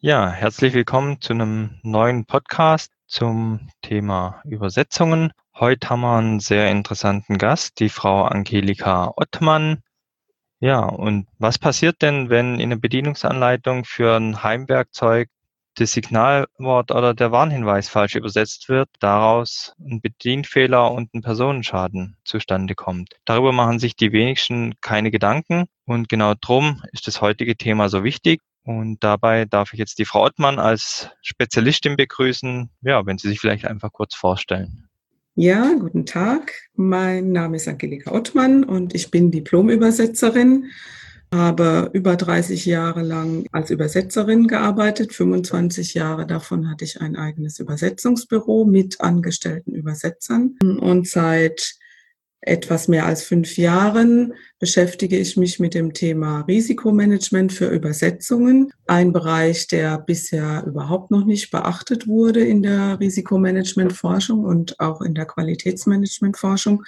Ja, herzlich willkommen zu einem neuen Podcast zum Thema Übersetzungen. Heute haben wir einen sehr interessanten Gast, die Frau Angelika Ottmann. Ja, und was passiert denn, wenn in der Bedienungsanleitung für ein Heimwerkzeug das Signalwort oder der Warnhinweis falsch übersetzt wird, daraus ein Bedienfehler und ein Personenschaden zustande kommt? Darüber machen sich die wenigsten keine Gedanken und genau drum ist das heutige Thema so wichtig. Und dabei darf ich jetzt die Frau Ottmann als Spezialistin begrüßen. Ja, wenn Sie sich vielleicht einfach kurz vorstellen. Ja, guten Tag. Mein Name ist Angelika Ottmann und ich bin Diplom-Übersetzerin, habe über 30 Jahre lang als Übersetzerin gearbeitet. 25 Jahre davon hatte ich ein eigenes Übersetzungsbüro mit angestellten Übersetzern. Und seit etwas mehr als 5 Jahren beschäftige ich mich mit dem Thema Risikomanagement für Übersetzungen. Ein Bereich, der bisher überhaupt noch nicht beachtet wurde in der Risikomanagementforschung und auch in der Qualitätsmanagementforschung.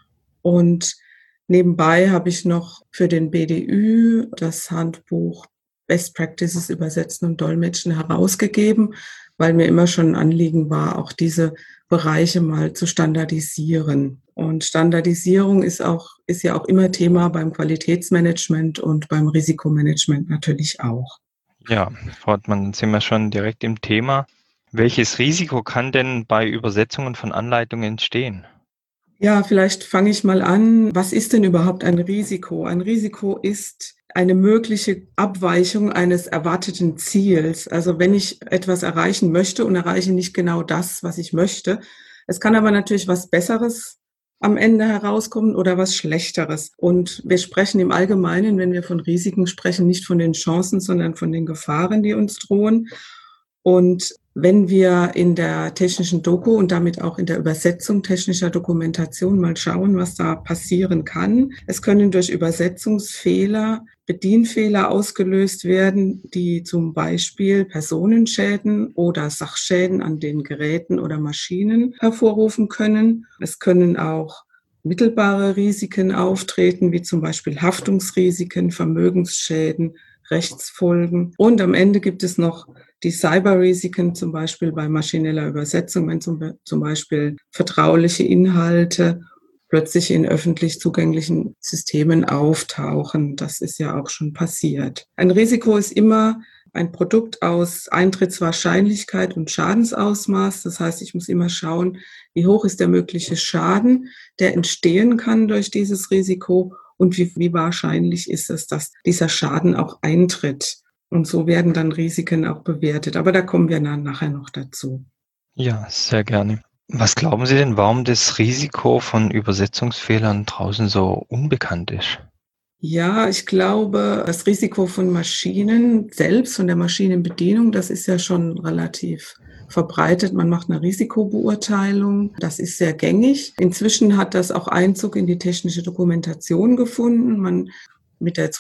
Und nebenbei habe ich noch für den BDÜ das Handbuch Best Practices Übersetzen und Dolmetschen herausgegeben, weil mir immer schon ein Anliegen war, auch diese Bereiche mal zu standardisieren. Und Standardisierung ist ja auch immer Thema beim Qualitätsmanagement und beim Risikomanagement natürlich auch. Ja, Frau Ottmann, dann sind wir schon direkt im Thema. Welches Risiko kann denn bei Übersetzungen von Anleitungen entstehen? Ja, vielleicht fange ich mal an. Was ist denn überhaupt ein Risiko? Ein Risiko ist eine mögliche Abweichung eines erwarteten Ziels. Also wenn ich etwas erreichen möchte und erreiche nicht genau das, was ich möchte. Es kann aber natürlich was Besseres am Ende herauskommen oder was Schlechteres. Und wir sprechen im Allgemeinen, wenn wir von Risiken sprechen, nicht von den Chancen, sondern von den Gefahren, die uns drohen. Und wenn wir in der technischen Doku und damit auch in der Übersetzung technischer Dokumentation mal schauen, was da passieren kann. Es können durch Übersetzungsfehler Bedienfehler ausgelöst werden, die zum Beispiel Personenschäden oder Sachschäden an den Geräten oder Maschinen hervorrufen können. Es können auch mittelbare Risiken auftreten, wie zum Beispiel Haftungsrisiken, Vermögensschäden, Rechtsfolgen. Und am Ende gibt es noch die Cyberrisiken, zum Beispiel bei maschineller Übersetzung, wenn zum Beispiel vertrauliche Inhalte plötzlich in öffentlich zugänglichen Systemen auftauchen. Das ist ja auch schon passiert. Ein Risiko ist immer ein Produkt aus Eintrittswahrscheinlichkeit und Schadensausmaß. Das heißt, ich muss immer schauen, wie hoch ist der mögliche Schaden, der entstehen kann durch dieses Risiko und wie wahrscheinlich ist es, dass dieser Schaden auch eintritt. Und so werden dann Risiken auch bewertet. Aber da kommen wir dann nachher noch dazu. Ja, sehr gerne. Was glauben Sie denn, warum das Risiko von Übersetzungsfehlern draußen so unbekannt ist? Ja, ich glaube, das Risiko von Maschinen selbst, von der Maschinenbedienung, das ist ja schon relativ verbreitet. Man macht eine Risikobeurteilung. Das ist sehr gängig. Inzwischen hat das auch Einzug in die technische Dokumentation gefunden. Mit der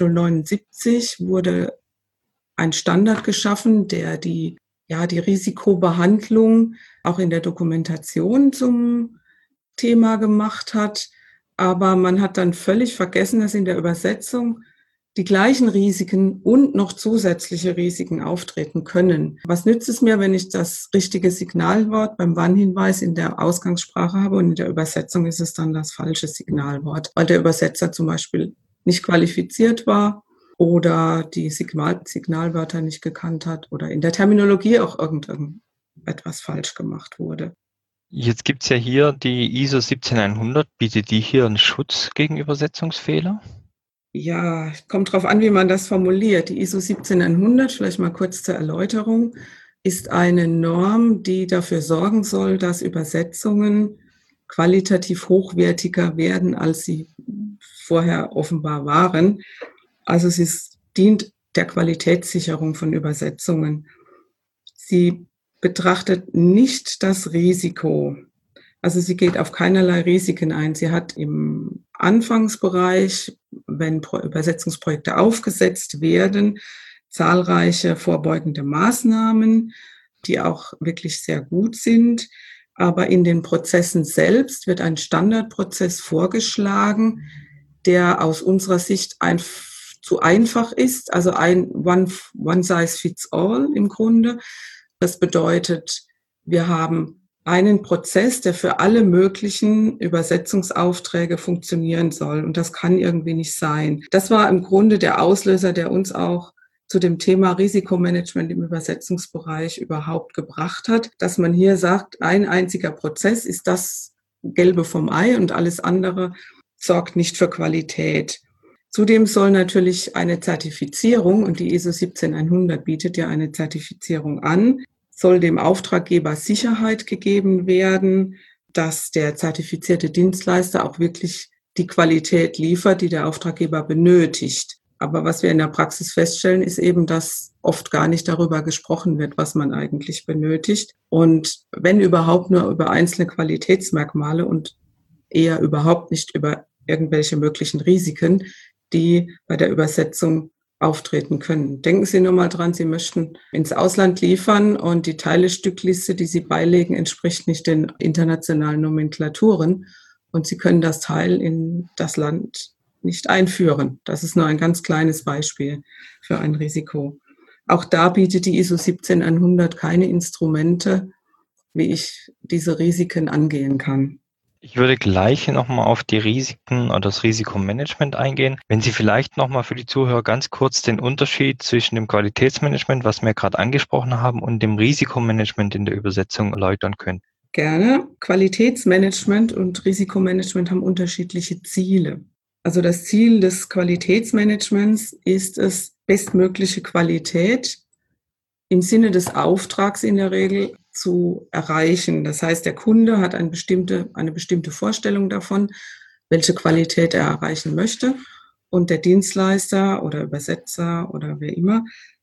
82079 wurde ein Standard geschaffen, der die Risikobehandlung auch in der Dokumentation zum Thema gemacht hat. Aber man hat dann völlig vergessen, dass in der Übersetzung die gleichen Risiken und noch zusätzliche Risiken auftreten können. Was nützt es mir, wenn ich das richtige Signalwort beim Warnhinweis in der Ausgangssprache habe und in der Übersetzung ist es dann das falsche Signalwort, weil der Übersetzer zum Beispiel nicht qualifiziert war oder die Signalwörter nicht gekannt hat oder in der Terminologie auch irgendetwas falsch gemacht wurde. Jetzt gibt's ja hier die ISO 17100. Bietet die hier einen Schutz gegen Übersetzungsfehler? Ja, kommt drauf an, wie man das formuliert. Die ISO 17100, vielleicht mal kurz zur Erläuterung, ist eine Norm, die dafür sorgen soll, dass Übersetzungen qualitativ hochwertiger werden, als sie vorher offenbar waren. Also dient der Qualitätssicherung von Übersetzungen. Sie betrachtet nicht das Risiko. Also sie geht auf keinerlei Risiken ein. Sie hat im Anfangsbereich, wenn Übersetzungsprojekte aufgesetzt werden, zahlreiche vorbeugende Maßnahmen, die auch wirklich sehr gut sind. Aber in den Prozessen selbst wird ein Standardprozess vorgeschlagen, der aus unserer Sicht zu einfach ist, also ein One Size Fits All im Grunde. Das bedeutet, wir haben einen Prozess, der für alle möglichen Übersetzungsaufträge funktionieren soll. Und das kann irgendwie nicht sein. Das war im Grunde der Auslöser, der uns auch zu dem Thema Risikomanagement im Übersetzungsbereich überhaupt gebracht hat, dass man hier sagt, ein einziger Prozess ist das Gelbe vom Ei und alles andere sorgt nicht für Qualität. Zudem soll natürlich eine Zertifizierung, und die ISO 17100 bietet ja eine Zertifizierung an, soll dem Auftraggeber Sicherheit gegeben werden, dass der zertifizierte Dienstleister auch wirklich die Qualität liefert, die der Auftraggeber benötigt. Aber was wir in der Praxis feststellen, ist eben, dass oft gar nicht darüber gesprochen wird, was man eigentlich benötigt. Und wenn überhaupt nur über einzelne Qualitätsmerkmale und eher überhaupt nicht über irgendwelche möglichen Risiken, die bei der Übersetzung auftreten können. Denken Sie nur mal dran, Sie möchten ins Ausland liefern und die Teilestückliste, die Sie beilegen, entspricht nicht den internationalen Nomenklaturen und Sie können das Teil in das Land nicht einführen. Das ist nur ein ganz kleines Beispiel für ein Risiko. Auch da bietet die ISO 17100 keine Instrumente, wie ich diese Risiken angehen kann. Ich würde gleich nochmal auf die Risiken oder das Risikomanagement eingehen. Wenn Sie vielleicht nochmal für die Zuhörer ganz kurz den Unterschied zwischen dem Qualitätsmanagement, was wir gerade angesprochen haben, und dem Risikomanagement in der Übersetzung erläutern können. Gerne. Qualitätsmanagement und Risikomanagement haben unterschiedliche Ziele. Also das Ziel des Qualitätsmanagements ist es, bestmögliche Qualität im Sinne des Auftrags in der Regel zu erreichen. Das heißt, der Kunde hat eine bestimmte Vorstellung davon, welche Qualität er erreichen möchte. Und der Dienstleister oder Übersetzer oder wer immer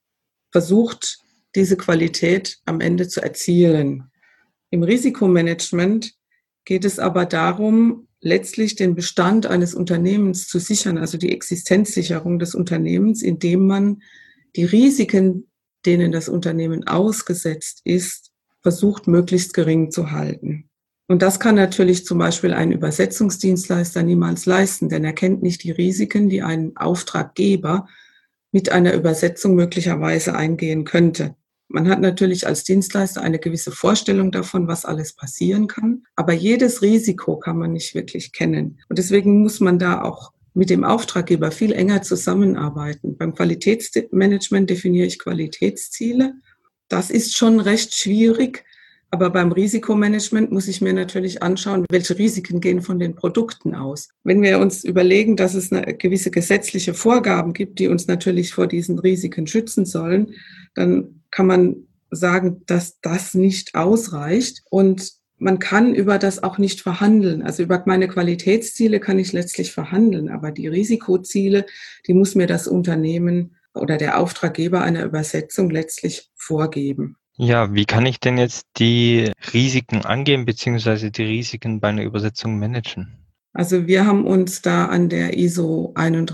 versucht, diese Qualität am Ende zu erzielen. Im Risikomanagement geht es aber darum, letztlich den Bestand eines Unternehmens zu sichern, also die Existenzsicherung des Unternehmens, indem man die Risiken, denen das Unternehmen ausgesetzt ist, versucht, möglichst gering zu halten. Und das kann natürlich zum Beispiel ein Übersetzungsdienstleister niemals leisten, denn er kennt nicht die Risiken, die ein Auftraggeber mit einer Übersetzung möglicherweise eingehen könnte. Man hat natürlich als Dienstleister eine gewisse Vorstellung davon, was alles passieren kann, aber jedes Risiko kann man nicht wirklich kennen. Und deswegen muss man da auch mit dem Auftraggeber viel enger zusammenarbeiten. Beim Qualitätsmanagement definiere ich Qualitätsziele. Das ist schon recht schwierig, aber beim Risikomanagement muss ich mir natürlich anschauen, welche Risiken gehen von den Produkten aus. Wenn wir uns überlegen, dass es eine gewisse gesetzliche Vorgaben gibt, die uns natürlich vor diesen Risiken schützen sollen, dann kann man sagen, dass das nicht ausreicht und man kann über das auch nicht verhandeln. Also über meine Qualitätsziele kann ich letztlich verhandeln, aber die Risikoziele, die muss mir das Unternehmen oder der Auftraggeber einer Übersetzung letztlich vorgeben. Ja, wie kann ich denn jetzt die Risiken angehen, beziehungsweise die Risiken bei einer Übersetzung managen? Also wir haben uns da an der ISO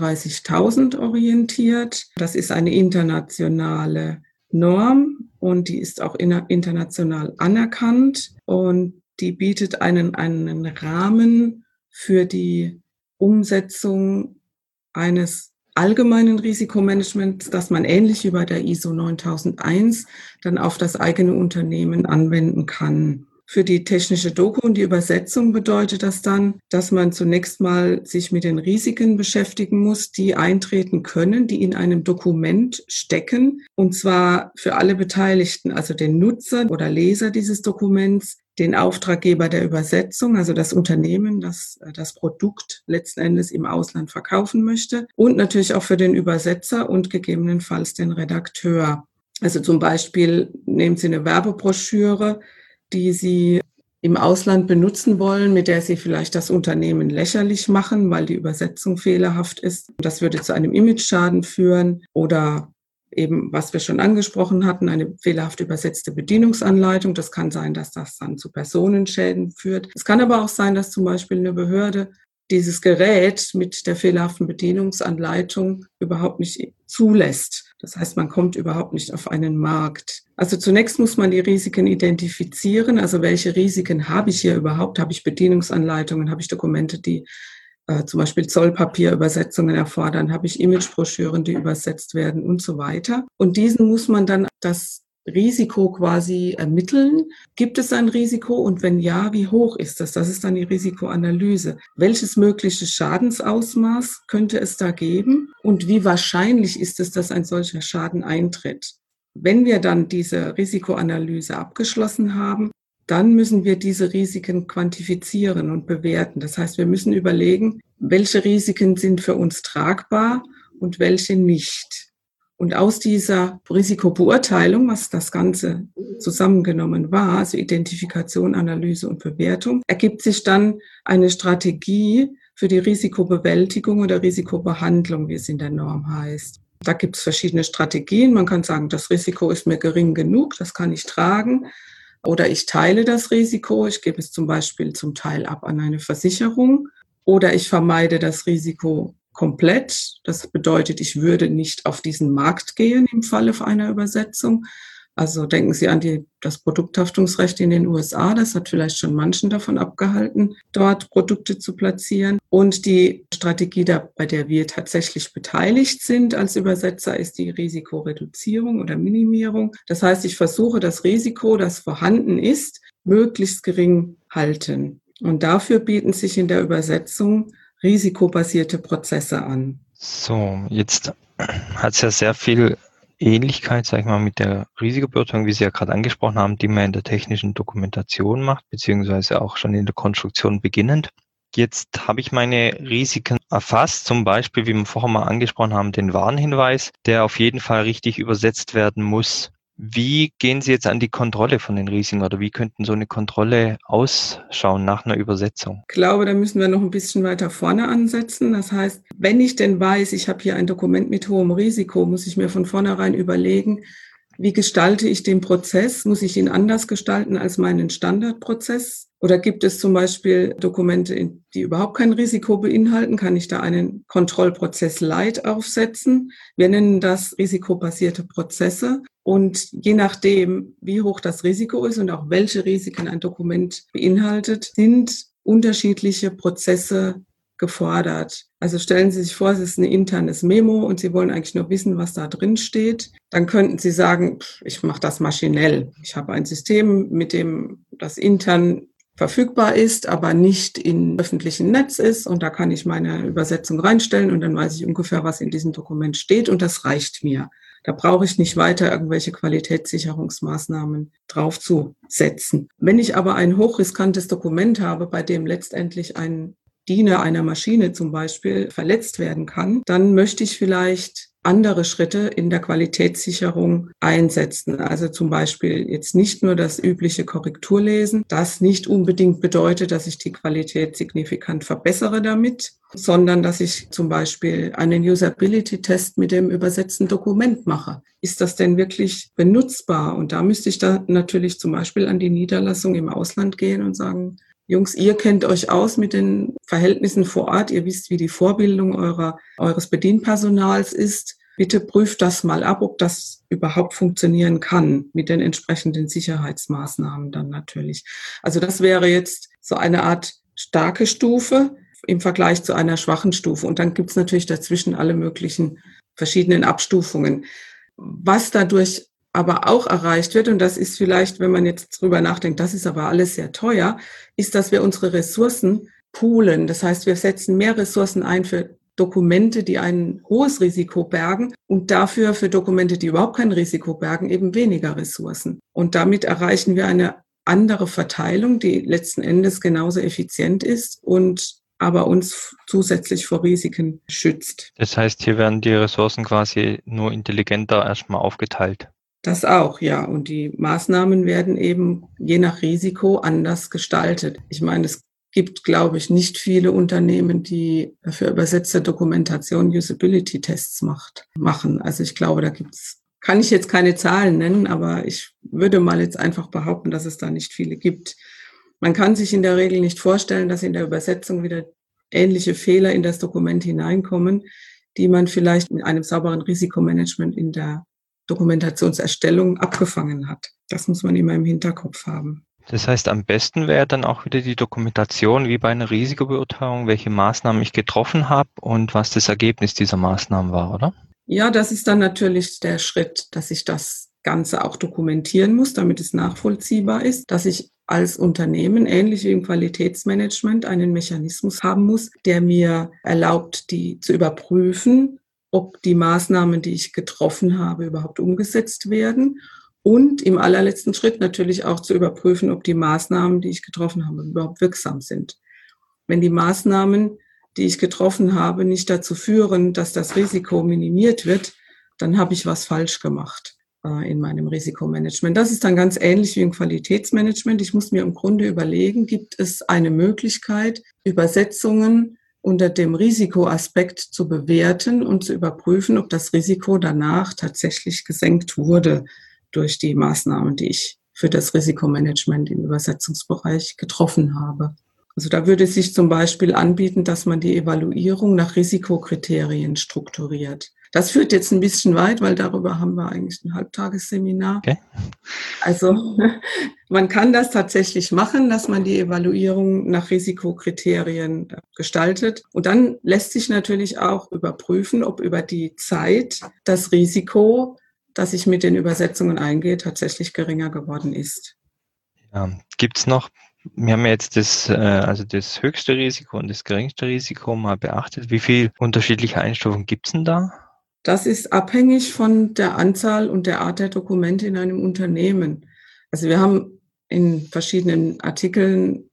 31000 orientiert. Das ist eine internationale Norm und die ist auch international anerkannt und die bietet einen Rahmen für die Umsetzung eines allgemeinen Risikomanagements, das man ähnlich wie bei der ISO 9001 dann auf das eigene Unternehmen anwenden kann. Für die technische Doku und die Übersetzung bedeutet das dann, dass man zunächst mal sich mit den Risiken beschäftigen muss, die eintreten können, die in einem Dokument stecken, und zwar für alle Beteiligten, also den Nutzer oder Leser dieses Dokuments, den Auftraggeber der Übersetzung, also das Unternehmen, das das Produkt letzten Endes im Ausland verkaufen möchte, und natürlich auch für den Übersetzer und gegebenenfalls den Redakteur. Also zum Beispiel nehmen Sie eine Werbebroschüre, die Sie im Ausland benutzen wollen, mit der Sie vielleicht das Unternehmen lächerlich machen, weil die Übersetzung fehlerhaft ist. Das würde zu einem Imageschaden führen oder eben, was wir schon angesprochen hatten, eine fehlerhaft übersetzte Bedienungsanleitung. Das kann sein, dass das dann zu Personenschäden führt. Es kann aber auch sein, dass zum Beispiel eine Behörde dieses Gerät mit der fehlerhaften Bedienungsanleitung überhaupt nicht zulässt. Das heißt, man kommt überhaupt nicht auf einen Markt. Also zunächst muss man die Risiken identifizieren. Also welche Risiken habe ich hier überhaupt? Habe ich Bedienungsanleitungen? Habe ich Dokumente, die zum Beispiel Zollpapierübersetzungen erfordern, habe ich Imagebroschüren, die übersetzt werden und so weiter. Und diesen muss man dann das Risiko quasi ermitteln. Gibt es ein Risiko und wenn ja, wie hoch ist das? Das ist dann die Risikoanalyse. Welches mögliche Schadensausmaß könnte es da geben und wie wahrscheinlich ist es, dass ein solcher Schaden eintritt? Wenn wir dann diese Risikoanalyse abgeschlossen haben, dann müssen wir diese Risiken quantifizieren und bewerten. Das heißt, wir müssen überlegen, welche Risiken sind für uns tragbar und welche nicht. Und aus dieser Risikobeurteilung, was das Ganze zusammengenommen war, also Identifikation, Analyse und Bewertung, ergibt sich dann eine Strategie für die Risikobewältigung oder Risikobehandlung, wie es in der Norm heißt. Da gibt es verschiedene Strategien. Man kann sagen, das Risiko ist mir gering genug, das kann ich tragen. Oder ich teile das Risiko, ich gebe es zum Beispiel zum Teil ab an eine Versicherung. Oder ich vermeide das Risiko komplett. Das bedeutet, ich würde nicht auf diesen Markt gehen im Falle einer Übersetzung. Also denken Sie an das Produkthaftungsrecht in den USA. Das hat vielleicht schon manchen davon abgehalten, dort Produkte zu platzieren. Und die Strategie, bei der wir tatsächlich beteiligt sind als Übersetzer, ist die Risikoreduzierung oder Minimierung. Das heißt, ich versuche das Risiko, das vorhanden ist, möglichst gering halten. Und dafür bieten sich in der Übersetzung risikobasierte Prozesse an. So, jetzt hat es ja sehr viel Ähnlichkeit, sag ich mal, mit der Risikobeurteilung, wie Sie ja gerade angesprochen haben, die man in der technischen Dokumentation macht, beziehungsweise auch schon in der Konstruktion beginnend. Jetzt habe ich meine Risiken erfasst, zum Beispiel, wie wir vorher mal angesprochen haben, den Warnhinweis, der auf jeden Fall richtig übersetzt werden muss. Wie gehen Sie jetzt an die Kontrolle von den Risiken oder wie könnten so eine Kontrolle ausschauen nach einer Übersetzung? Ich glaube, da müssen wir noch ein bisschen weiter vorne ansetzen. Das heißt, wenn ich denn weiß, ich habe hier ein Dokument mit hohem Risiko, muss ich mir von vornherein überlegen, wie gestalte ich den Prozess? Muss ich ihn anders gestalten als meinen Standardprozess? Oder gibt es zum Beispiel Dokumente, die überhaupt kein Risiko beinhalten? Kann ich da einen Kontrollprozess Light aufsetzen? Wir nennen das risikobasierte Prozesse. Und je nachdem, wie hoch das Risiko ist und auch welche Risiken ein Dokument beinhaltet, sind unterschiedliche Prozesse gefordert. Also stellen Sie sich vor, es ist ein internes Memo und Sie wollen eigentlich nur wissen, was da drin steht. Dann könnten Sie sagen, ich mache das maschinell. Ich habe ein System, mit dem das intern verfügbar ist, aber nicht im öffentlichen Netz ist. Und da kann ich meine Übersetzung reinstellen und dann weiß ich ungefähr, was in diesem Dokument steht und das reicht mir. Da brauche ich nicht weiter irgendwelche Qualitätssicherungsmaßnahmen draufzusetzen. Wenn ich aber ein hochriskantes Dokument habe, bei dem letztendlich ein Diener einer Maschine zum Beispiel verletzt werden kann, dann möchte ich vielleicht andere Schritte in der Qualitätssicherung einsetzen. Also zum Beispiel jetzt nicht nur das übliche Korrekturlesen, das nicht unbedingt bedeutet, dass ich die Qualität signifikant verbessere damit, sondern dass ich zum Beispiel einen Usability-Test mit dem übersetzten Dokument mache. Ist das denn wirklich benutzbar? Und da müsste ich dann natürlich zum Beispiel an die Niederlassung im Ausland gehen und sagen, Jungs, ihr kennt euch aus mit den Verhältnissen vor Ort. Ihr wisst, wie die Vorbildung eures Bedienpersonals ist. Bitte prüft das mal ab, ob das überhaupt funktionieren kann mit den entsprechenden Sicherheitsmaßnahmen dann natürlich. Also das wäre jetzt so eine Art starke Stufe im Vergleich zu einer schwachen Stufe. Und dann gibt es natürlich dazwischen alle möglichen verschiedenen Abstufungen. Was dadurch aber auch erreicht wird, und das ist vielleicht, wenn man jetzt drüber nachdenkt, das ist aber alles sehr teuer, ist, dass wir unsere Ressourcen poolen. Das heißt, wir setzen mehr Ressourcen ein für Dokumente, die ein hohes Risiko bergen und dafür für Dokumente, die überhaupt kein Risiko bergen, eben weniger Ressourcen. Und damit erreichen wir eine andere Verteilung, die letzten Endes genauso effizient ist und aber uns zusätzlich vor Risiken schützt. Das heißt, hier werden die Ressourcen quasi nur intelligenter erstmal aufgeteilt. Das auch, ja. Und die Maßnahmen werden eben je nach Risiko anders gestaltet. Ich meine, es gibt, glaube ich, nicht viele Unternehmen, die für übersetzte Dokumentation Usability-Tests machen. Also ich glaube, kann ich jetzt keine Zahlen nennen, aber ich würde mal jetzt einfach behaupten, dass es da nicht viele gibt. Man kann sich in der Regel nicht vorstellen, dass in der Übersetzung wieder ähnliche Fehler in das Dokument hineinkommen, die man vielleicht mit einem sauberen Risikomanagement in der Dokumentationserstellung abgefangen hat. Das muss man immer im Hinterkopf haben. Das heißt, am besten wäre dann auch wieder die Dokumentation, wie bei einer Risikobeurteilung, welche Maßnahmen ich getroffen habe und was das Ergebnis dieser Maßnahmen war, oder? Ja, das ist dann natürlich der Schritt, dass ich das Ganze auch dokumentieren muss, damit es nachvollziehbar ist, dass ich als Unternehmen, ähnlich wie im Qualitätsmanagement, einen Mechanismus haben muss, der mir erlaubt, die zu überprüfen, ob die Maßnahmen, die ich getroffen habe, überhaupt umgesetzt werden. Und im allerletzten Schritt natürlich auch zu überprüfen, ob die Maßnahmen, die ich getroffen habe, überhaupt wirksam sind. Wenn die Maßnahmen, die ich getroffen habe, nicht dazu führen, dass das Risiko minimiert wird, dann habe ich was falsch gemacht in meinem Risikomanagement. Das ist dann ganz ähnlich wie im Qualitätsmanagement. Ich muss mir im Grunde überlegen, gibt es eine Möglichkeit, Übersetzungen unter dem Risikoaspekt zu bewerten und zu überprüfen, ob das Risiko danach tatsächlich gesenkt wurde durch die Maßnahmen, die ich für das Risikomanagement im Übersetzungsbereich getroffen habe. Also da würde es sich zum Beispiel anbieten, dass man die Evaluierung nach Risikokriterien strukturiert. Das führt jetzt ein bisschen weit, weil darüber haben wir eigentlich ein Halbtagesseminar. Okay. Also man kann das tatsächlich machen, dass man die Evaluierung nach Risikokriterien gestaltet. Und dann lässt sich natürlich auch überprüfen, ob über die Zeit das Risiko, das ich mit den Übersetzungen eingehe, tatsächlich geringer geworden ist. Ja. Gibt es noch, wir haben ja jetzt also das höchste Risiko und das geringste Risiko mal beachtet. Wie viele unterschiedliche Einstufungen gibt es denn da? Das ist abhängig von der Anzahl und der Art der Dokumente in einem Unternehmen. Also wir haben in verschiedenen Artikeln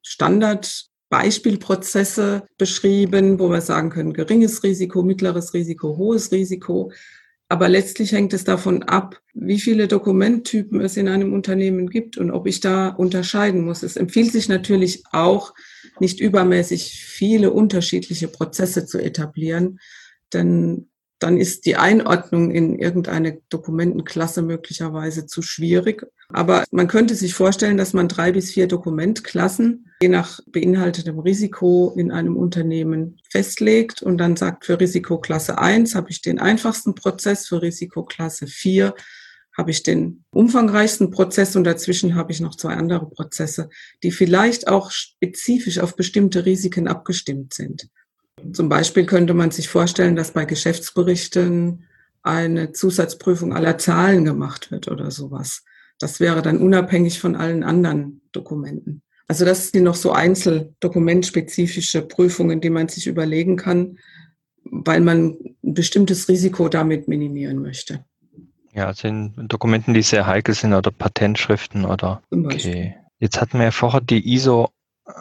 Standardbeispielprozesse beschrieben, wo wir sagen können, geringes Risiko, mittleres Risiko, hohes Risiko. Aber letztlich hängt es davon ab, wie viele Dokumenttypen es in einem Unternehmen gibt und ob ich da unterscheiden muss. Es empfiehlt sich natürlich auch, nicht übermäßig viele unterschiedliche Prozesse zu etablieren, denn dann ist die Einordnung in irgendeine Dokumentenklasse möglicherweise zu schwierig. Aber man könnte sich vorstellen, dass man 3 bis 4 Dokumentklassen je nach beinhaltetem Risiko in einem Unternehmen festlegt und dann sagt, für Risikoklasse 1 habe ich den einfachsten Prozess, für Risikoklasse 4 habe ich den umfangreichsten Prozess und dazwischen habe ich noch 2 andere Prozesse, die vielleicht auch spezifisch auf bestimmte Risiken abgestimmt sind. Zum Beispiel könnte man sich vorstellen, dass bei Geschäftsberichten eine Zusatzprüfung aller Zahlen gemacht wird oder sowas. Das wäre dann unabhängig von allen anderen Dokumenten. Also das sind noch so einzeldokumentspezifische Prüfungen, die man sich überlegen kann, weil man ein bestimmtes Risiko damit minimieren möchte. Ja, also in Dokumenten, die sehr heikel sind oder Patentschriften oder. Zum Beispiel. Okay. Jetzt hatten wir ja vorher die ISO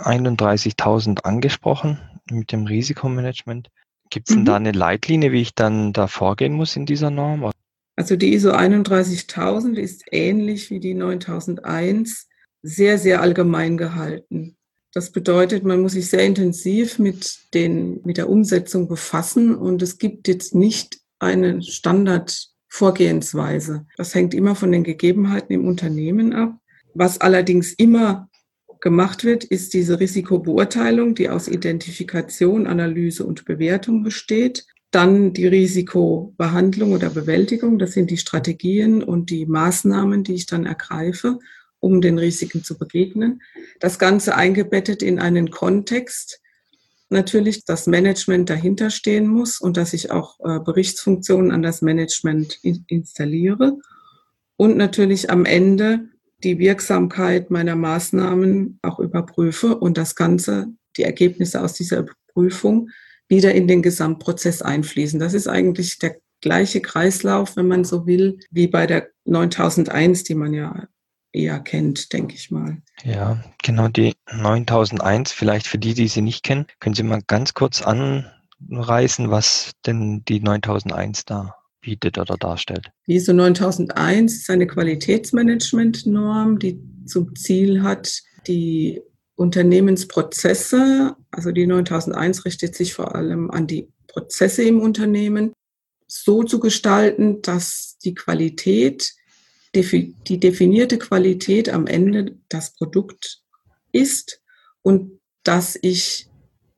31000 angesprochen mit dem Risikomanagement. Gibt es denn da eine Leitlinie, wie ich dann da vorgehen muss in dieser Norm? Also die ISO 31000 ist ähnlich wie die 9001 sehr, sehr allgemein gehalten. Das bedeutet, man muss sich sehr intensiv mit der Umsetzung befassen und es gibt jetzt nicht eine Standardvorgehensweise. Das hängt immer von den Gegebenheiten im Unternehmen ab. Was allerdings immer gemacht wird, ist diese Risikobeurteilung, die aus Identifikation, Analyse und Bewertung besteht. Dann die Risikobehandlung oder Bewältigung, das sind die Strategien und die Maßnahmen, die ich dann ergreife, um den Risiken zu begegnen. Das Ganze eingebettet in einen Kontext. Natürlich, das Management dahinter stehen muss und dass ich auch Berichtsfunktionen an das Management installiere. Und natürlich am Ende die Wirksamkeit meiner Maßnahmen auch überprüfe und das Ganze, die Ergebnisse aus dieser Überprüfung wieder in den Gesamtprozess einfließen. Das ist eigentlich der gleiche Kreislauf, wenn man so will, wie bei der 9001, die man ja eher kennt, denke ich mal. Ja, genau, die 9001, vielleicht für die, die sie nicht kennen, können Sie mal ganz kurz anreißen, was denn die 9001 da bietet oder darstellt. Die ISO 9001 ist eine Qualitätsmanagement-Norm, die zum Ziel hat, die Unternehmensprozesse, also die 9001 richtet sich vor allem an die Prozesse im Unternehmen, so zu gestalten, dass die Qualität, die definierte Qualität am Ende das Produkt ist und dass ich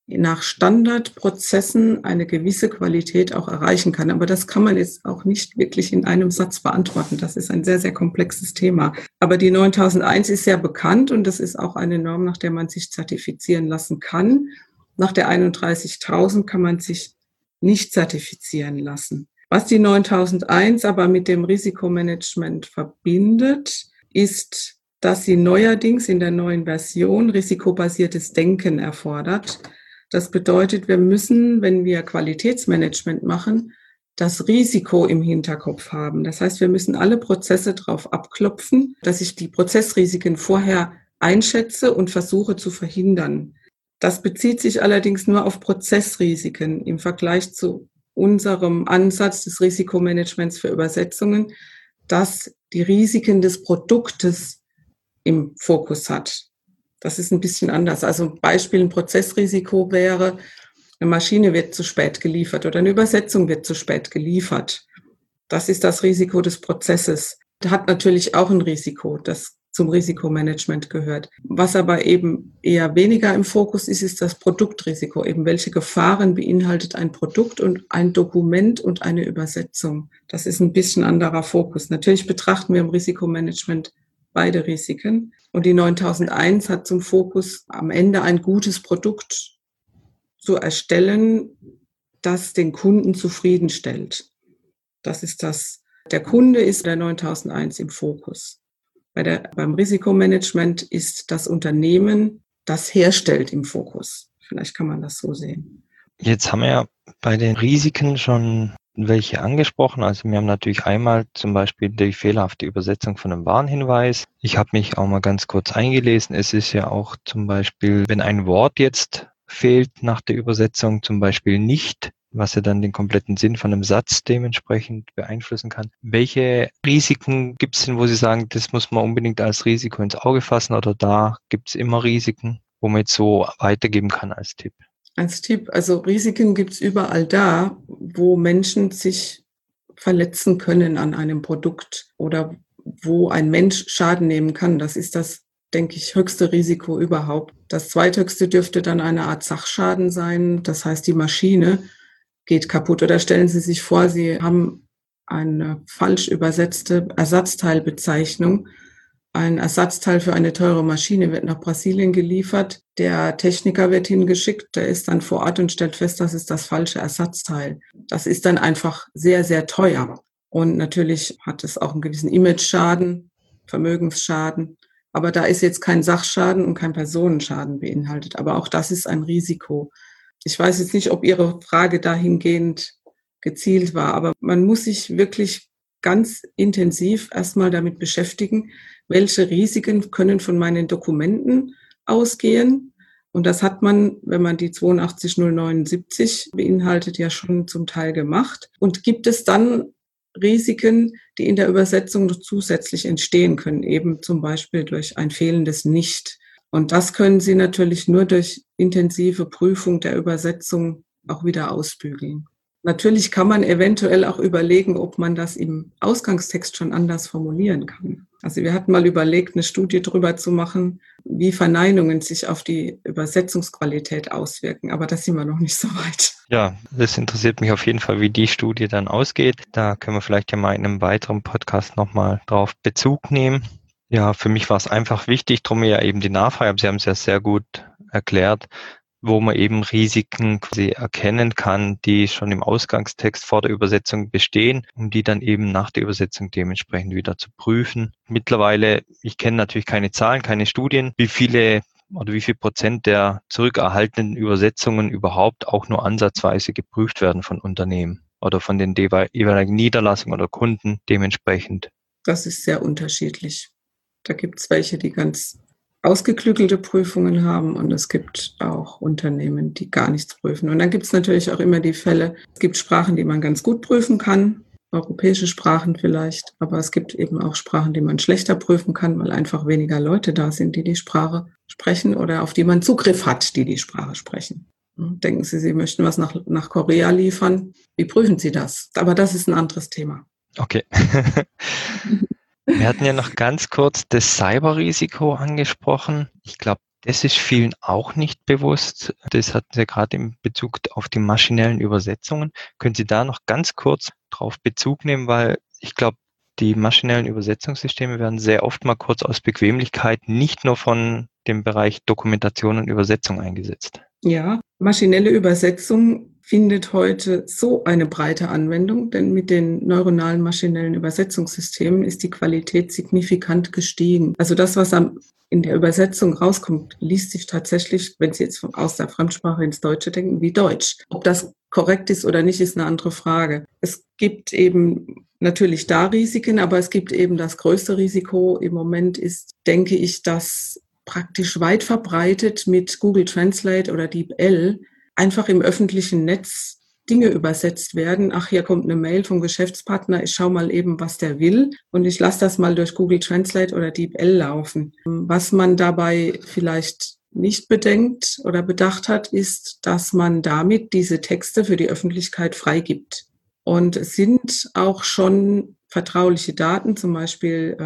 nach Standardprozessen eine gewisse Qualität auch erreichen kann. Aber das kann man jetzt auch nicht wirklich in einem Satz beantworten. Das ist ein sehr, sehr komplexes Thema. Aber die 9001 ist sehr bekannt und das ist auch eine Norm, nach der man sich zertifizieren lassen kann. Nach der 31.000 kann man sich nicht zertifizieren lassen. Was die 9001 aber mit dem Risikomanagement verbindet, ist, dass sie neuerdings in der neuen Version risikobasiertes Denken erfordert. Das bedeutet, wir müssen, wenn wir Qualitätsmanagement machen, das Risiko im Hinterkopf haben. Das heißt, wir müssen alle Prozesse darauf abklopfen, dass ich die Prozessrisiken vorher einschätze und versuche zu verhindern. Das bezieht sich allerdings nur auf Prozessrisiken im Vergleich zu unserem Ansatz des Risikomanagements für Übersetzungen, das die Risiken des Produktes im Fokus hat. Das ist ein bisschen anders. Also ein Beispiel, ein Prozessrisiko wäre, eine Maschine wird zu spät geliefert oder eine Übersetzung wird zu spät geliefert. Das ist das Risiko des Prozesses. Das hat natürlich auch ein Risiko, das zum Risikomanagement gehört. Was aber eben eher weniger im Fokus ist, ist das Produktrisiko. Eben welche Gefahren beinhaltet ein Produkt und ein Dokument und eine Übersetzung. Das ist ein bisschen anderer Fokus. Natürlich betrachten wir im Risikomanagement beide Risiken. Und die 9001 hat zum Fokus, am Ende ein gutes Produkt zu erstellen, das den Kunden zufriedenstellt. Das ist das. Der Kunde ist der 9001 im Fokus. Beim Risikomanagement ist das Unternehmen, das herstellt, im Fokus. Vielleicht kann man das so sehen. Jetzt haben wir ja bei den Risiken schon welche angesprochen. Also wir haben natürlich einmal zum Beispiel die fehlerhafte Übersetzung von einem Warnhinweis. Ich habe mich auch mal ganz kurz eingelesen. Es ist ja auch zum Beispiel, wenn ein Wort jetzt fehlt nach der Übersetzung, zum Beispiel nicht, was ja dann den kompletten Sinn von einem Satz dementsprechend beeinflussen kann. Welche Risiken gibt es denn, wo Sie sagen, das muss man unbedingt als Risiko ins Auge fassen, oder da gibt es immer Risiken, wo man jetzt so weitergeben kann als Tipp? Als Tipp, also Risiken gibt es überall da, wo Menschen sich verletzen können an einem Produkt oder wo ein Mensch Schaden nehmen kann. Das ist das, denke ich, höchste Risiko überhaupt. Das zweithöchste dürfte dann eine Art Sachschaden sein. Das heißt, die Maschine geht kaputt. Oder stellen Sie sich vor, Sie haben eine falsch übersetzte Ersatzteilbezeichnung. Ein Ersatzteil für eine teure Maschine wird nach Brasilien geliefert. Der Techniker wird hingeschickt, der ist dann vor Ort und stellt fest, das ist das falsche Ersatzteil. Das ist dann einfach sehr, sehr teuer. Und natürlich hat es auch einen gewissen Image-Schaden, Vermögensschaden. Aber da ist jetzt kein Sachschaden und kein Personenschaden beinhaltet. Aber auch das ist ein Risiko. Ich weiß jetzt nicht, ob Ihre Frage dahingehend gezielt war, aber man muss sich wirklich ganz intensiv erstmal damit beschäftigen, welche Risiken können von meinen Dokumenten ausgehen. Und das hat man, wenn man die 82079 beinhaltet, ja schon zum Teil gemacht. Und gibt es dann Risiken, die in der Übersetzung noch zusätzlich entstehen können, eben zum Beispiel durch ein fehlendes Nicht. Und das können Sie natürlich nur durch intensive Prüfung der Übersetzung auch wieder ausbügeln. Natürlich kann man eventuell auch überlegen, ob man das im Ausgangstext schon anders formulieren kann. Also wir hatten mal überlegt, eine Studie darüber zu machen, wie Verneinungen sich auf die Übersetzungsqualität auswirken. Aber da sind wir noch nicht so weit. Ja, das interessiert mich auf jeden Fall, wie die Studie dann ausgeht. Da können wir vielleicht ja mal in einem weiteren Podcast nochmal drauf Bezug nehmen. Ja, für mich war es einfach wichtig, drum ja eben die Nachfrage, aber Sie haben es ja sehr gut erklärt, wo man eben Risiken quasi erkennen kann, die schon im Ausgangstext vor der Übersetzung bestehen, um die dann eben nach der Übersetzung dementsprechend wieder zu prüfen. Mittlerweile, ich kenne natürlich keine Zahlen, keine Studien, wie viel Prozent der zurückerhaltenen Übersetzungen überhaupt auch nur ansatzweise geprüft werden von Unternehmen oder von den jeweiligen Niederlassungen oder Kunden dementsprechend. Das ist sehr unterschiedlich. Da gibt es welche, die ganz ausgeklügelte Prüfungen haben und es gibt auch Unternehmen, die gar nichts prüfen. Und dann gibt es natürlich auch immer die Fälle, es gibt Sprachen, die man ganz gut prüfen kann, europäische Sprachen vielleicht, aber es gibt eben auch Sprachen, die man schlechter prüfen kann, weil einfach weniger Leute da sind, die die Sprache sprechen oder auf die man Zugriff hat, die die Sprache sprechen. Denken Sie, Sie möchten was nach Korea liefern? Wie prüfen Sie das? Aber das ist ein anderes Thema. Okay. Wir hatten ja noch ganz kurz das Cyberrisiko angesprochen. Ich glaube, Das ist vielen auch nicht bewusst. Das hatten Sie gerade in Bezug auf die maschinellen Übersetzungen. Können Sie da noch ganz kurz drauf Bezug nehmen, weil ich glaube, die maschinellen Übersetzungssysteme werden sehr oft mal kurz aus Bequemlichkeit nicht nur von dem Bereich Dokumentation und Übersetzung eingesetzt. Ja, maschinelle Übersetzung findet heute so eine breite Anwendung, denn mit den neuronalen maschinellen Übersetzungssystemen ist die Qualität signifikant gestiegen. Also das, was in der Übersetzung rauskommt, liest sich tatsächlich, wenn Sie jetzt aus der Fremdsprache ins Deutsche denken, wie Deutsch. Ob das korrekt ist oder nicht, ist eine andere Frage. Es gibt eben natürlich da Risiken, aber es gibt eben das größte Risiko im Moment ist, denke ich, dass praktisch weit verbreitet mit Google Translate oder DeepL einfach im öffentlichen Netz Dinge übersetzt werden. Ach, hier kommt eine Mail vom Geschäftspartner, ich schaue mal eben, was der will und ich lasse das mal durch Google Translate oder DeepL laufen. Was man dabei vielleicht nicht bedenkt oder bedacht hat, ist, dass man damit diese Texte für die Öffentlichkeit freigibt. Und es sind auch schon vertrauliche Daten, zum Beispiel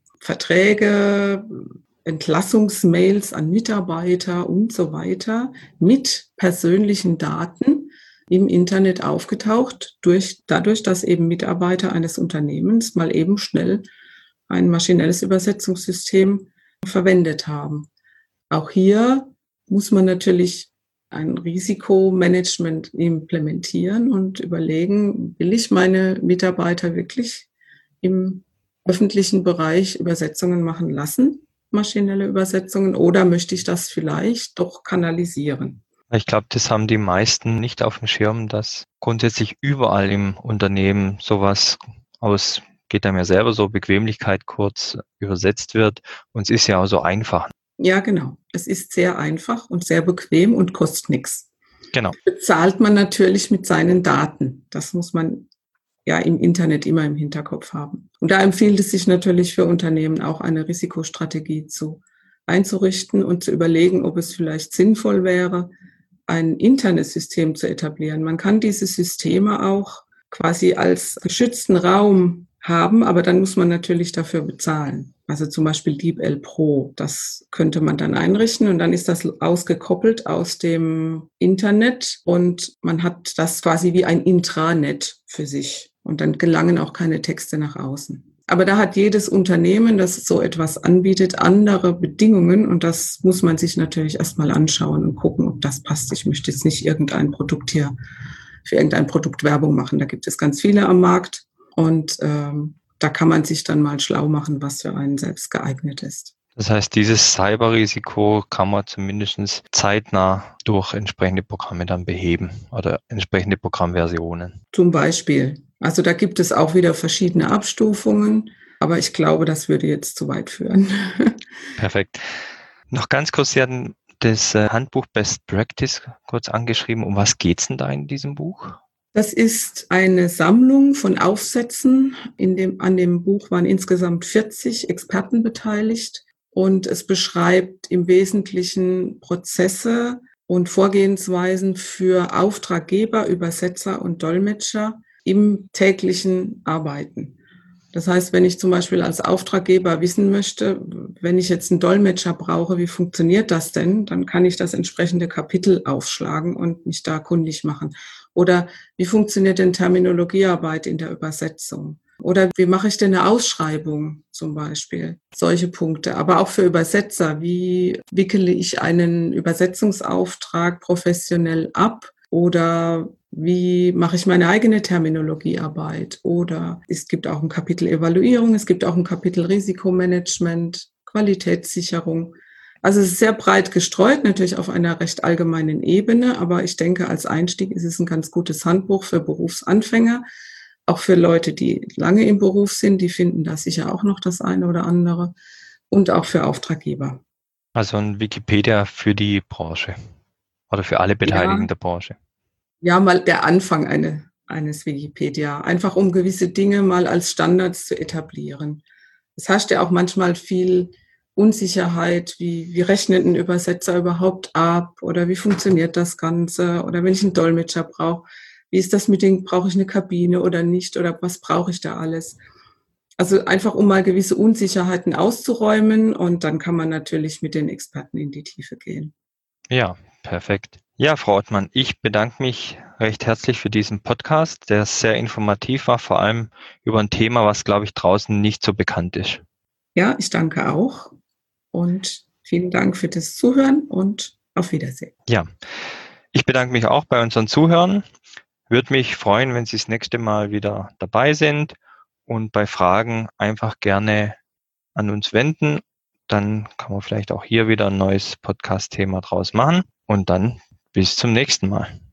Verträge, Entlassungsmails an Mitarbeiter und so weiter mit persönlichen Daten im Internet aufgetaucht, dadurch, dass eben Mitarbeiter eines Unternehmens mal eben schnell ein maschinelles Übersetzungssystem verwendet haben. Auch hier muss man natürlich ein Risikomanagement implementieren und überlegen, will ich meine Mitarbeiter wirklich im öffentlichen Bereich Übersetzungen machen lassen, maschinelle Übersetzungen, oder möchte ich das vielleicht doch kanalisieren? Ich glaube, das haben die meisten nicht auf dem Schirm, dass grundsätzlich überall im Unternehmen sowas aus, geht einem ja selber so, Bequemlichkeit kurz übersetzt wird. Und es ist ja auch so einfach. Ja, genau. Es ist sehr einfach und sehr bequem und kostet nichts. Genau. Bezahlt man natürlich mit seinen Daten. Das muss man ja im Internet immer im Hinterkopf haben. Und da empfiehlt es sich natürlich für Unternehmen auch eine Risikostrategie einzurichten und zu überlegen, ob es vielleicht sinnvoll wäre, ein internes System zu etablieren. Man kann diese Systeme auch quasi als geschützten Raum haben, aber dann muss man natürlich dafür bezahlen. Also zum Beispiel DeepL Pro, das könnte man dann einrichten und dann ist das ausgekoppelt aus dem Internet und man hat das quasi wie ein Intranet für sich und dann gelangen auch keine Texte nach außen. Aber da hat jedes Unternehmen, das so etwas anbietet, andere Bedingungen und das muss man sich natürlich erstmal anschauen und gucken, ob das passt. Ich möchte jetzt nicht für irgendein Produkt Werbung machen. Da gibt es ganz viele am Markt und da kann man sich dann mal schlau machen, was für einen selbst geeignet ist. Das heißt, dieses Cyberrisiko kann man zumindest zeitnah durch entsprechende Programme dann beheben oder entsprechende Programmversionen. Zum Beispiel. Also da gibt es auch wieder verschiedene Abstufungen, aber ich glaube, das würde jetzt zu weit führen. Perfekt. Noch ganz kurz, Sie hatten das Handbuch Best Practice kurz angeschrieben. Um was geht es denn da in diesem Buch? Das ist eine Sammlung von Aufsätzen. An dem Buch waren insgesamt 40 Experten beteiligt und es beschreibt im Wesentlichen Prozesse und Vorgehensweisen für Auftraggeber, Übersetzer und Dolmetscher im täglichen Arbeiten. Das heißt, wenn ich zum Beispiel als Auftraggeber wissen möchte, wenn ich jetzt einen Dolmetscher brauche, wie funktioniert das denn? Dann kann ich das entsprechende Kapitel aufschlagen und mich da kundig machen. Oder wie funktioniert denn Terminologiearbeit in der Übersetzung? Oder wie mache ich denn eine Ausschreibung zum Beispiel? Solche Punkte. Aber auch für Übersetzer. Wie wickele ich einen Übersetzungsauftrag professionell ab? Oder wie mache ich meine eigene Terminologiearbeit? Oder es gibt auch ein Kapitel Evaluierung, es gibt auch ein Kapitel Risikomanagement, Qualitätssicherung. Also es ist sehr breit gestreut, natürlich auf einer recht allgemeinen Ebene, aber ich denke, als Einstieg ist es ein ganz gutes Handbuch für Berufsanfänger, auch für Leute, die lange im Beruf sind, die finden da sicher auch noch das eine oder andere und auch für Auftraggeber. Also ein Wikipedia für die Branche oder für alle Ja, Beteiligten der Branche. ja, mal der Anfang eines Wikipedia, einfach um gewisse Dinge mal als Standards zu etablieren. Es herrscht ja auch manchmal viel Unsicherheit, wie rechnet ein Übersetzer überhaupt ab oder wie funktioniert das Ganze oder wenn ich einen Dolmetscher brauche, wie ist das mit den, brauche ich eine Kabine oder nicht oder was brauche ich da alles? Also einfach, um mal gewisse Unsicherheiten auszuräumen und dann kann man natürlich mit den Experten in die Tiefe gehen. Ja, perfekt. Ja, Frau Ottmann, ich bedanke mich recht herzlich für diesen Podcast, der sehr informativ war, vor allem über ein Thema, was, glaube ich, draußen nicht so bekannt ist. Ja, ich danke auch und vielen Dank für das Zuhören und auf Wiedersehen. Ja, ich bedanke mich auch bei unseren Zuhörern. Würde mich freuen, wenn Sie das nächste Mal wieder dabei sind und bei Fragen einfach gerne an uns wenden. Dann kann man vielleicht auch hier wieder ein neues Podcast-Thema draus machen und dann bis zum nächsten Mal.